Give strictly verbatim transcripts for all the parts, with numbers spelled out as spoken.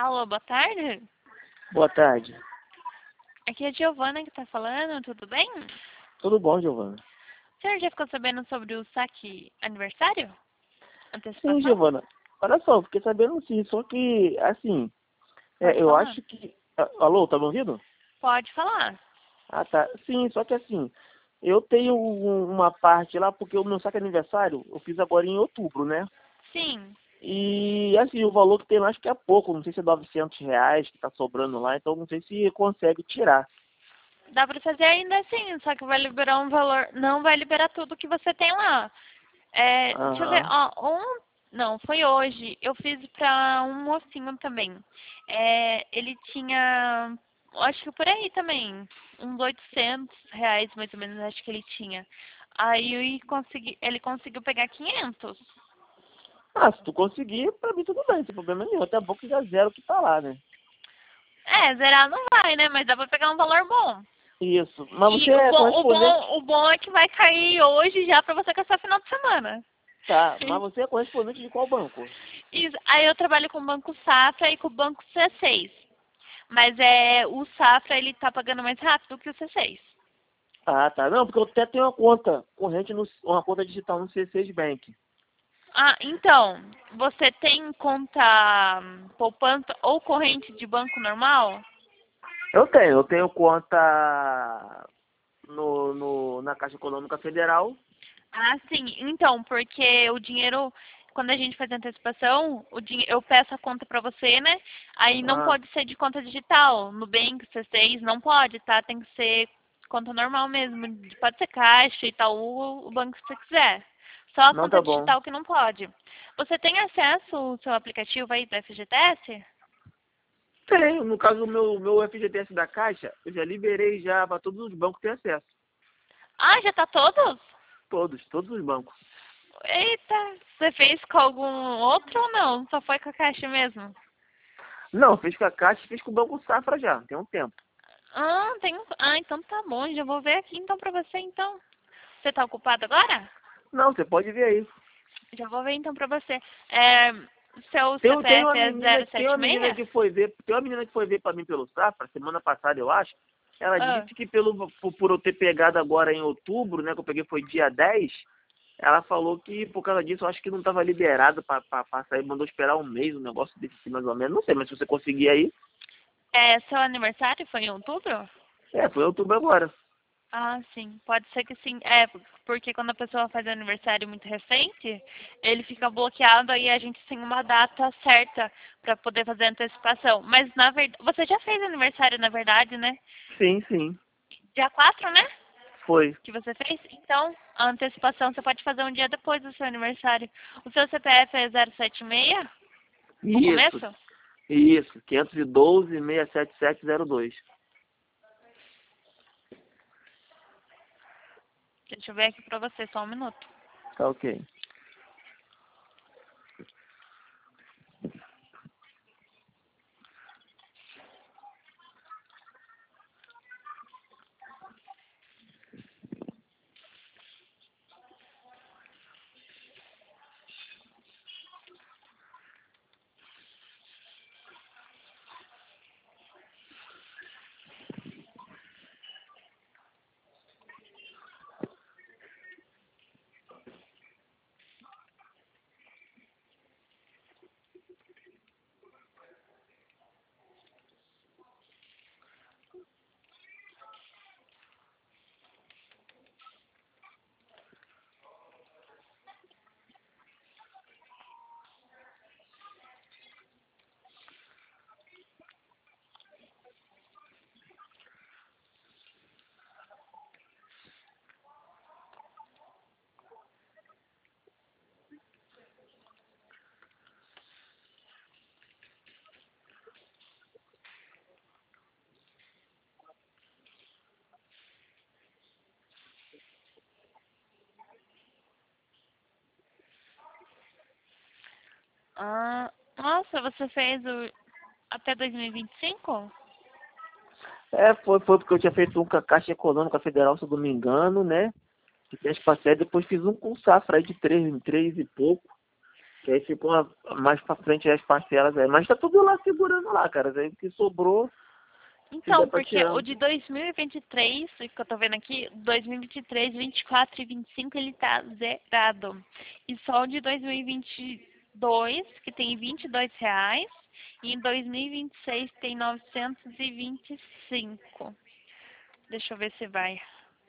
Alô, boa tarde. Boa tarde. Aqui é a Giovana que tá falando, tudo bem? Tudo bom, Giovana? O senhor já ficou sabendo sobre o saque aniversário? Sim, Antecipação? Giovana. Olha só, fiquei sabendo sim, só que, assim, é, Pode eu falar? acho que... Ah, alô, tá me ouvindo? Pode falar. Ah, tá. Sim, só que assim, eu tenho um- uma parte lá, porque o meu saque aniversário eu fiz agora em outubro, né? Sim, E, assim, o valor que tem lá acho que é pouco, não sei se é novecentos reais que tá sobrando lá, então não sei se consegue tirar. dá pra fazer ainda assim, só que vai liberar um valor, não vai liberar tudo que você tem lá. É, deixa eu ver, Aham. ó, um, não, foi hoje, eu fiz pra um mocinho também. É, ele tinha, acho que por aí também, uns oitocentos reais mais ou menos, acho que ele tinha. Aí eu consegui, ele conseguiu pegar quinhentos. Ah, se tu conseguir, pra mim tudo bem, não tem problema nenhum. Até bom que já zero o que tá lá, né? É, zerar não vai, né, mas dá pra pegar um valor bom. Isso. Mas você E o é bom, o correspondente. bom, o bom é que vai cair hoje já pra você caçar final de semana. Tá, mas você é correspondente de qual banco? Isso. Aí eu trabalho com o Banco Safra e com o Banco C seis. Mas é, o Safra ele tá pagando mais rápido que o C seis. Ah, tá. Não, porque eu até tenho uma conta corrente, no, uma conta digital no C seis Bank. Ah, então, você tem conta hum, poupança ou corrente de banco normal? Eu tenho, eu tenho conta no, no, na Caixa Econômica Federal. Ah, sim. Então, porque o dinheiro, quando a gente faz antecipação, o dinhe- eu peço a conta pra você, né? Aí não Ah, pode ser de conta digital. Nubank, C seis, não pode, tá? Tem que ser conta normal mesmo. Pode ser Caixa, Itaú, o banco que você quiser. Só a não conta tá bom. digital que não pode. Você tem acesso ao seu aplicativo aí do F G T S? Tenho, no caso do meu, meu F G T S da Caixa, eu já liberei já para todos os bancos ter acesso. Ah, já tá todos? Todos, todos os bancos. Eita, você fez com algum outro ou não? Só foi com a Caixa mesmo? Não, fiz com a Caixa e fiz com o Banco Safra já, tem um tempo. Ah, tem um... Ah, então tá bom. Já vou ver aqui então pra você então. Você tá ocupado agora? Não, você pode ver aí. Já vou ver então pra você. É... Seu Tem, tem C P F uma é menina, zero tem sete uma menina seis? que foi ver, tem uma menina que foi ver para mim pelo Safra, semana passada eu acho. Ela Ah, disse que pelo, por, por eu ter pegado agora em outubro, né, que eu peguei foi dia dez, ela falou que por causa disso eu acho que não estava liberado para sair, mandou esperar um mês, um negócio desse assim, mais ou menos. Não sei, mas se você conseguir aí, é, seu aniversário foi em outubro? é, foi em outubro agora. Ah, sim. Pode ser que sim. É, porque quando a pessoa faz aniversário muito recente, ele fica bloqueado aí a gente tem uma data certa pra poder fazer a antecipação. Mas na verdade, você já fez aniversário na verdade, né? Sim, sim, Dia quatro, né? foi. Que você fez? Então, a antecipação você pode fazer um dia depois do seu aniversário. O seu C P F é zero sete seis? O Isso, começo? isso, quinhentos e doze, seiscentos e setenta e sete zero dois. Deixa eu ver aqui pra você, só um minuto. Tá ok. Ah, nossa, você fez o até dois mil e vinte e cinco? É, foi, foi porque eu tinha feito um com a Caixa Econômica Federal, se eu não me engano, né? Que tem as parcelas, depois fiz um com Safra aí de três, três e pouco. Que aí ficou a- mais pra frente as parcelas aí. Mas tá tudo lá segurando lá, cara. Aí o que sobrou, se Então, der pra porque tirar. o de dois mil e vinte e três, que eu tô vendo aqui, dois mil e vinte e três, vinte e quatro e vinte e cinco ele tá zerado. E só o de dois mil e vinte e dois, que tem vinte e dois reais, e em dois mil e vinte e seis tem novecentos e vinte e cinco. Deixa eu ver se vai.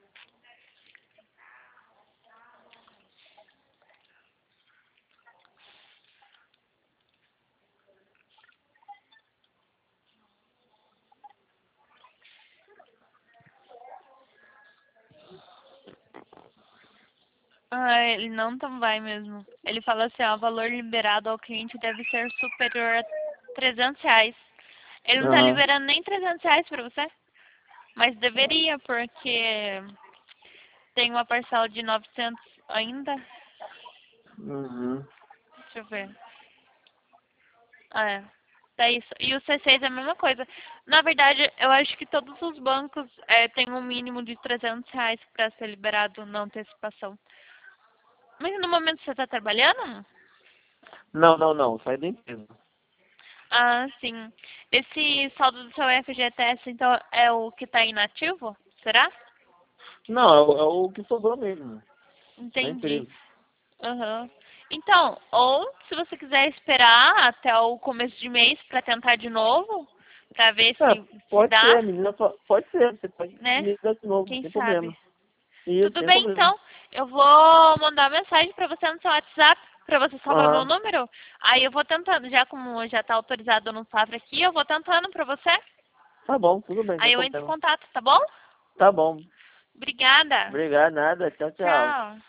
Ah, ele não tão vai mesmo. Ele fala assim, ó, o valor liberado ao cliente deve ser superior a trezentos reais. Ele não tá Aham. liberando nem trezentos reais pra você, mas deveria, porque tem uma parcela de novecentos ainda. Uhum. Deixa eu ver. Ah, é. Tá isso. E o C seis é a mesma coisa. Na verdade, eu acho que todos os bancos é, têm um mínimo de trezentos reais para ser liberado na antecipação. Mas no momento você está trabalhando? Não, não, não. Sai da empresa. Ah, sim. Esse saldo do seu F G T S, então, é o que está inativo? Será? Não, é, o é o que sobrou mesmo. Da Entendi. empresa. Aham. Então, ou se você quiser esperar até o começo de mês para tentar de novo, para ver É, se, se pode ser, dá, a menina só, pode ser, você pode né? me dar de novo, Quem sem sabe? problema. Isso, Tudo sem bem, problema. então. Eu vou mandar mensagem para você no seu WhatsApp, para você salvar meu Aham. número. Aí eu vou tentando, já como já está autorizado no Safra aqui, eu vou tentando para você. Tá bom, tudo bem, sem Aí eu entro em problema. contato, tá bom? Tá bom. Obrigada. Obrigado, nada. Tchau, tchau. Tchau.